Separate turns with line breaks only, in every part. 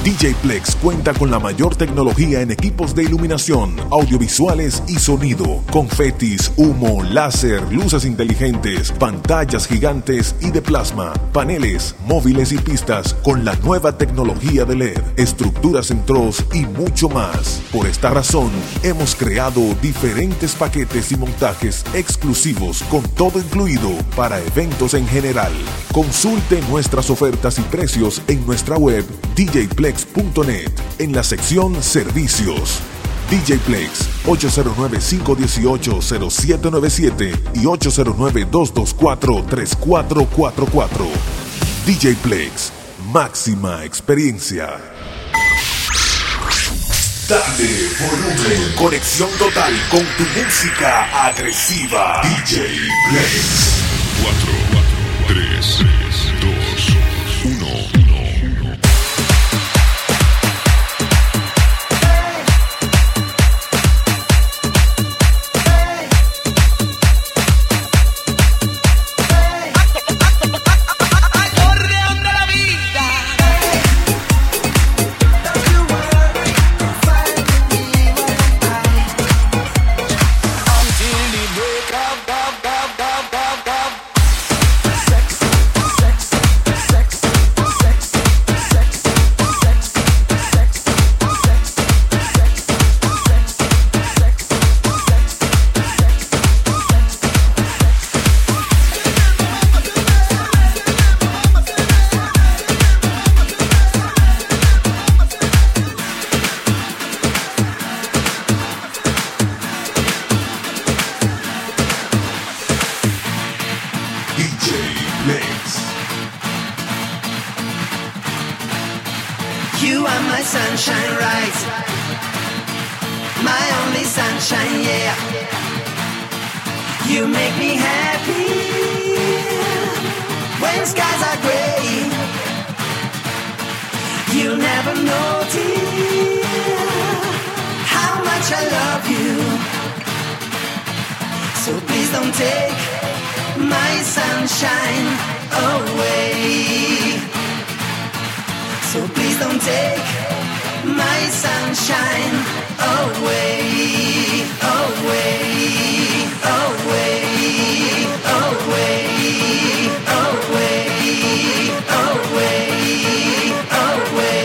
DJ Plex cuenta con la mayor tecnología en equipos de iluminación, audiovisuales y sonido, confetis, humo, láser, luces inteligentes, pantallas gigantes y de plasma, paneles, móviles y pistas con la nueva tecnología de LED, estructuras en TROS y mucho más. Por esta razón, hemos creado diferentes paquetes y montajes exclusivos con todo incluido para eventos en general. Consulte nuestras ofertas y precios en nuestra web djplex.net en la sección Servicios. DJ Plex 809-518-0797 y 809-224-3444. DJ Plex, máxima experiencia. Dale volumen. Conexión total con tu música agresiva. DJ Plex.
4, 3, 2, 1.
You are my sunshine, right? My only sunshine, yeah. You make me happy when skies are gray. You never know, dear, how much I love you. So please don't take my sunshine away. So please don't take my sunshine away, away, away, away, away, away, away.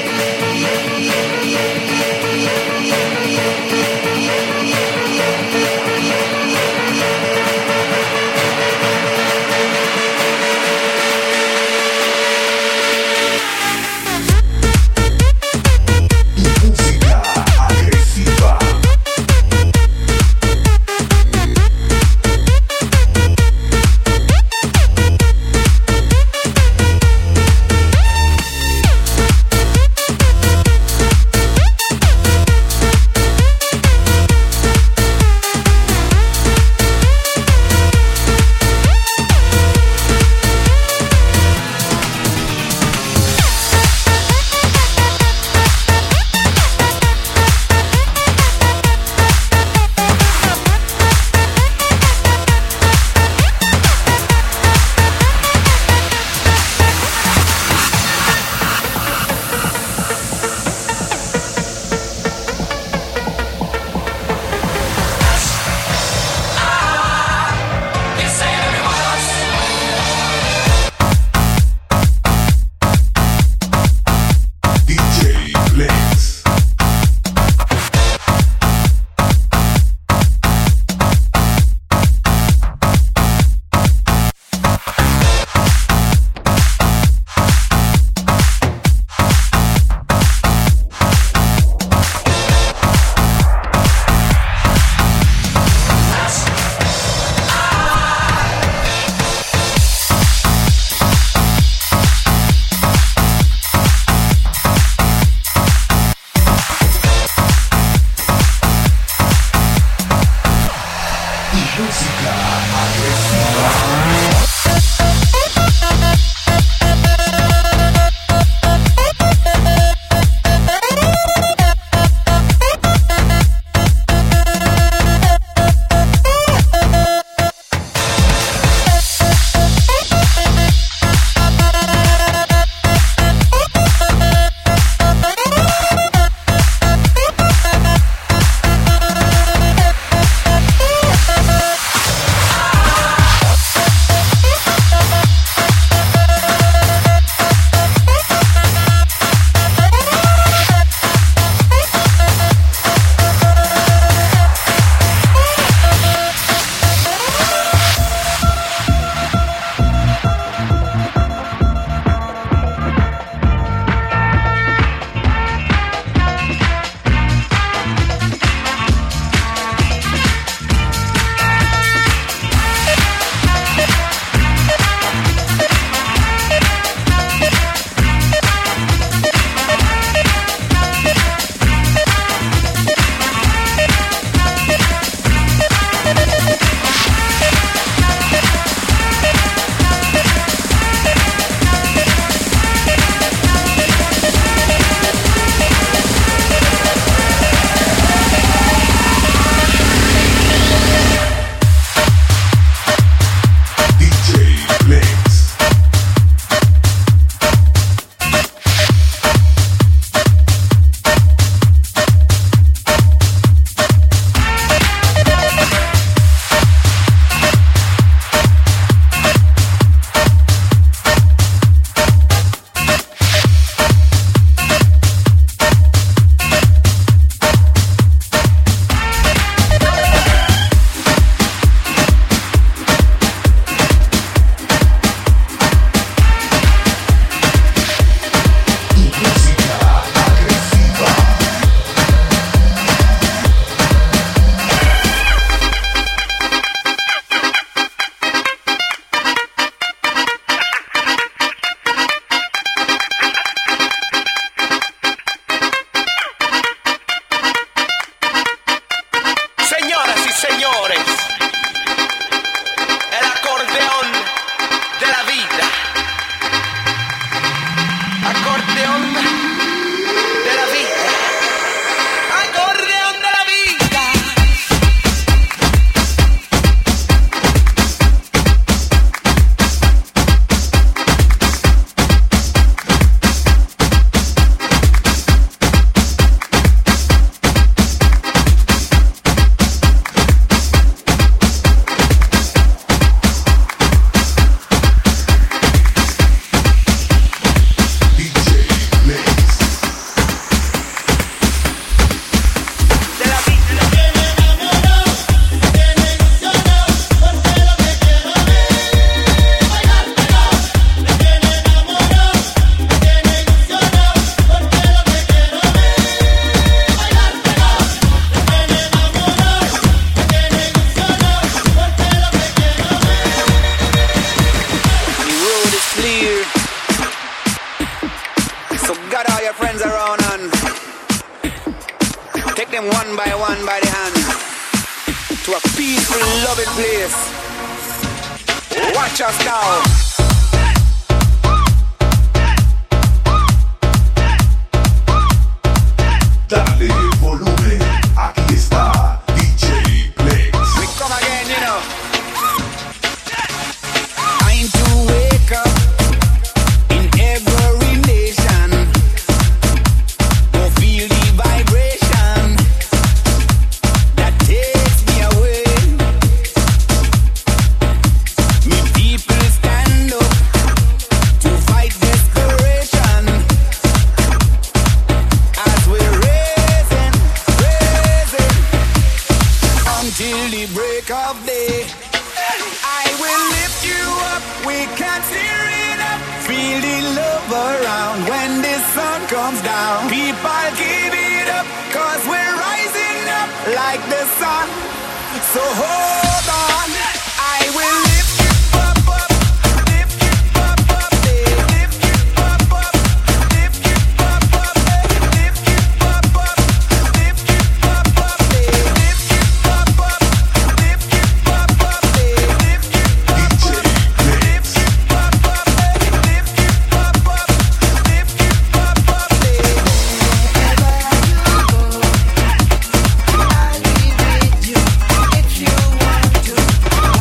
If you want to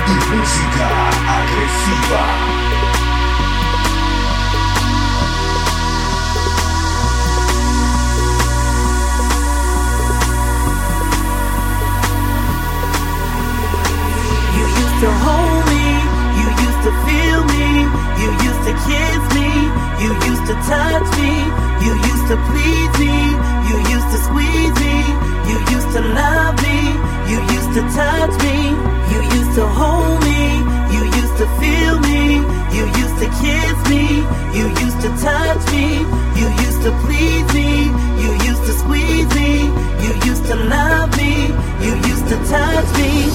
Tu música agresiva.
To hold me, you used to feel me, you used to kiss me, you used to touch me, you used to please me, you used to squeeze me, you used to love me, you used to touch me, you used to hold me, you used to feel me, you used to kiss me, you used to touch me, you used to please me, you used to squeeze me, you used to love me, you used to touch me,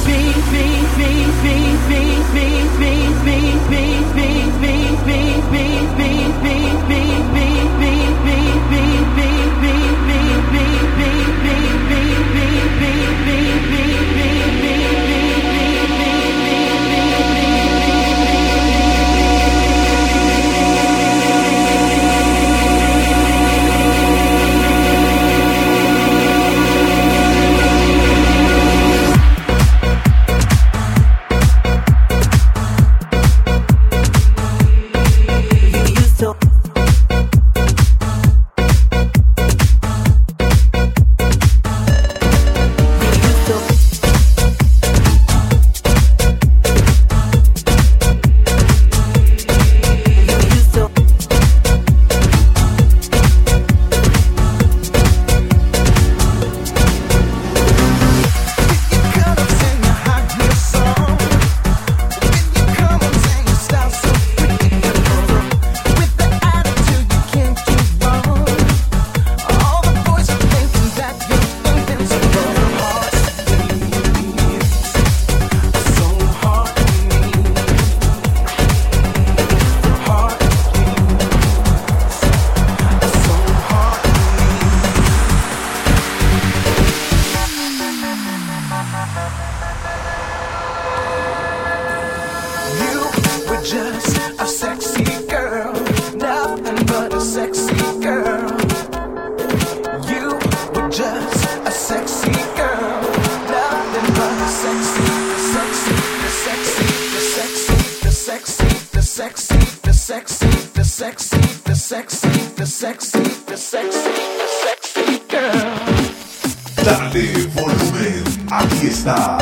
Dale volumen, aquí está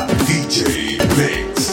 DJ Flex.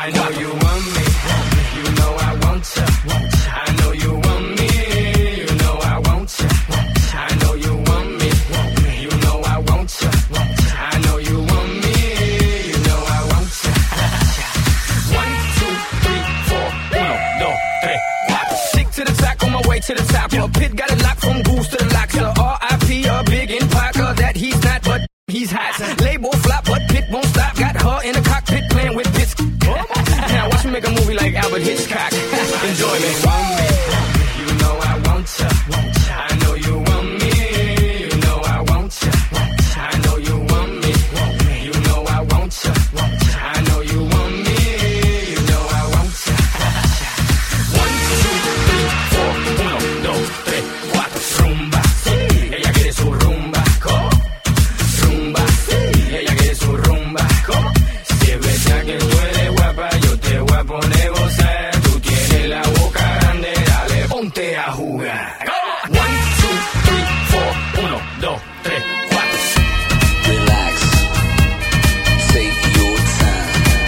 I know you want me. You know I want you. I know you want me. You know I want you. I know you want me. You know I want you. I know you want me. You know I want you. 1, 2, 3, 4. 1, 2, 3, 4. Stick to the track on my way to the top. A pit got it locked from goose to the locks. R.I.P. a big in Parker that he's not, but he's hot. Label flop, but Pit won't stop. Got her in the cockpit playing with bits. Now watch me make a movie like Albert Hitchcock. Enjoy me. You know I want you. I know you want me. You know I want you. I know you want me. You know I want you. I know you want me. You know I want you. 1, 2, 3, 4. 1, 2, 3, 4. Rumba. Ella quiere su rumba. Rumba. Ella quiere su rumba. Si es verdad que tú eres guapa, yo te voy a poner gozar. Tú tienes la boca grande, dale, ponte a jugar. 1, 2, 3, 4. 1, 2, 3, 4.
Relax. Take your time.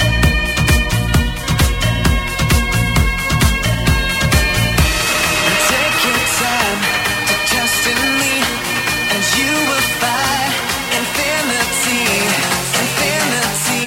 Take your time to trust in me, and you will find infinity. Infinity.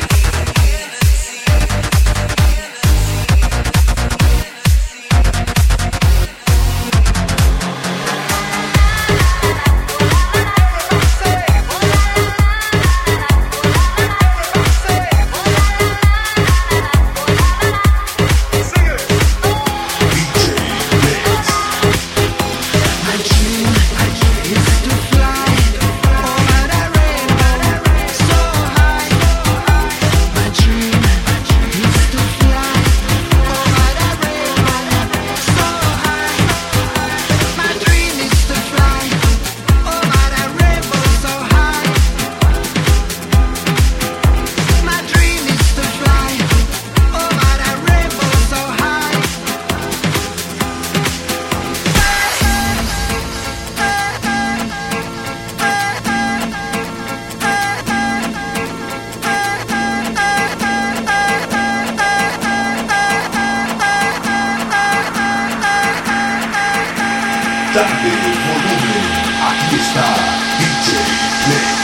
Dale volumen, aquí está DJ Flex.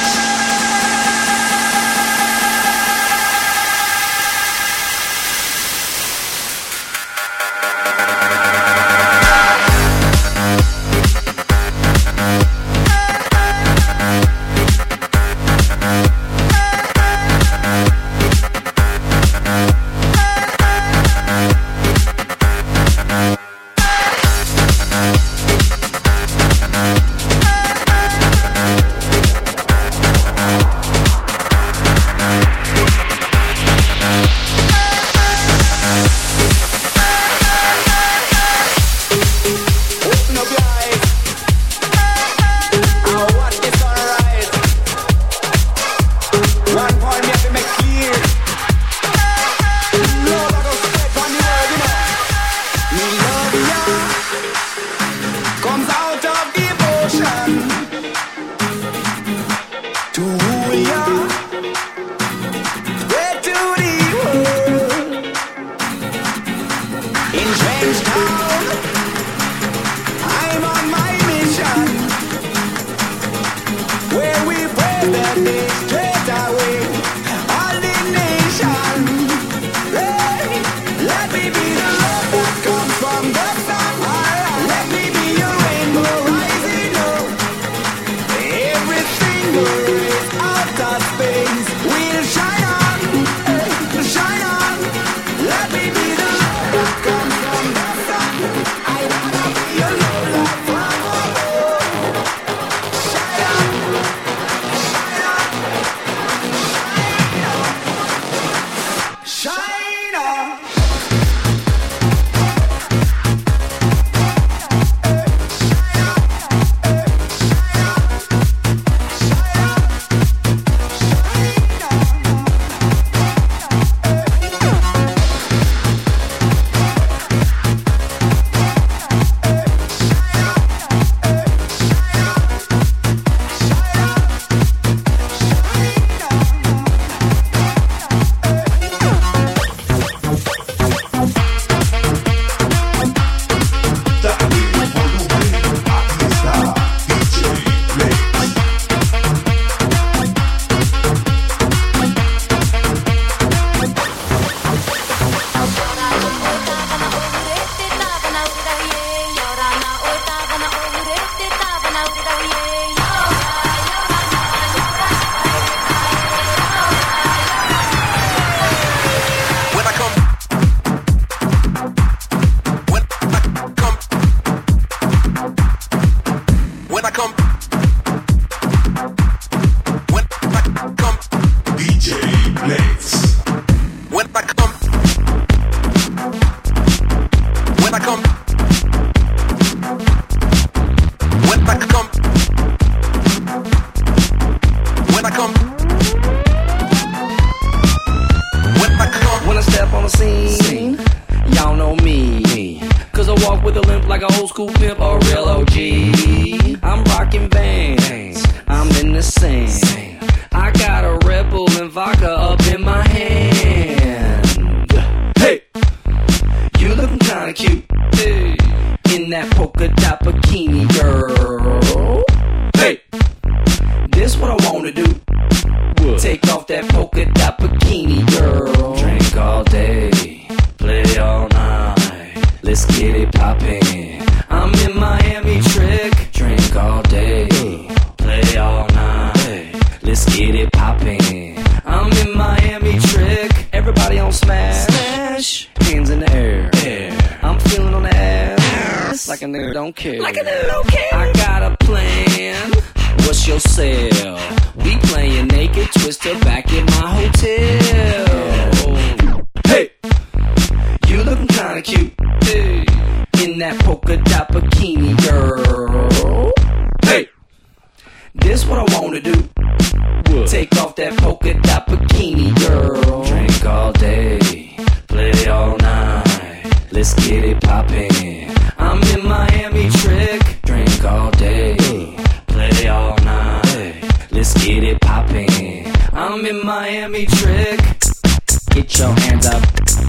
the scene. Y'all know me, cause I walk with a limp like an old school pimp or a real OG. I'm rocking Vans, I'm in the sand. I got a Red Bull and vodka up in my hand. Hey, you looking kinda cute, hey, in that polka dot bikini, girl. Hey, this what I wanna do. Take off that polka dot bikini, girl. Drink all day, play all night. Let's get it poppin'. I'm in Miami trick. Drink all day, play all night. Let's get it poppin'. I'm in Miami trick. Everybody on smash. Hands in the air. I'm feeling on the ass. Like a nigga don't care. Like a nigga don't care. I got a plan. What's your sale? We playin' naked twister back in my hotel. Hey, you looking kinda cute, hey, in that polka dot bikini, girl. Hey, this what I wanna do. Take off that polka dot bikini, girl. Drink all day, play all night. Let's get it poppin'. I'm in Miami trick. Drink all day, play all night. Let's get it poppin'. I'm in Miami trick. Get your hands up.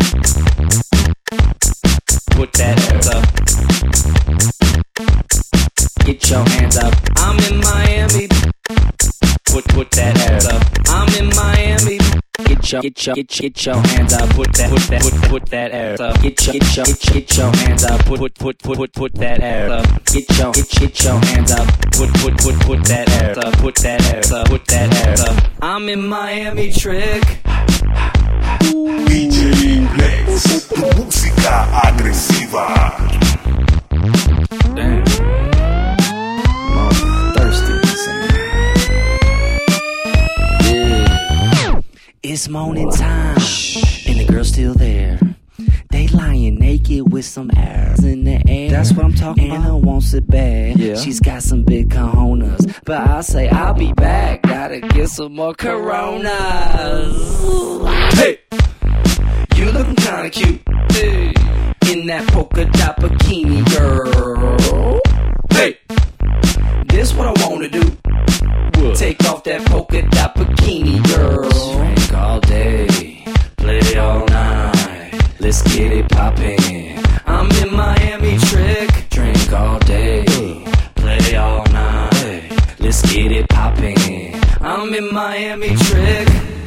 Put that ass up. Get your hands up. I'm in Miami. Put that ass up. I'm in Miami. Get your hands up. Put that ass up. Get your hands up. Put that ass up. Get your hands up. Put that ass up. Put that ass up. Put that ass up. I'm in Miami trick.
DJ Lex, tu música agresiva.
Damn. I'm thirsty. Yeah. It's morning time, and the girl's still there. They lying naked with some ass in the air. That's what I'm talking about. Anna wants it bad. Yeah. She's got some big cojones, but I say I'll be back. Gotta get some more Coronas. Hey, you looking kinda cute, hey, in that polka dot bikini, girl. Hey, this what I wanna do. Take off that polka dot bikini, girl. Drink all day, play all night. Let's get it poppin'. I'm in Miami trick. Drink all day, play all night. Let's get it poppin'. I'm in Miami trick.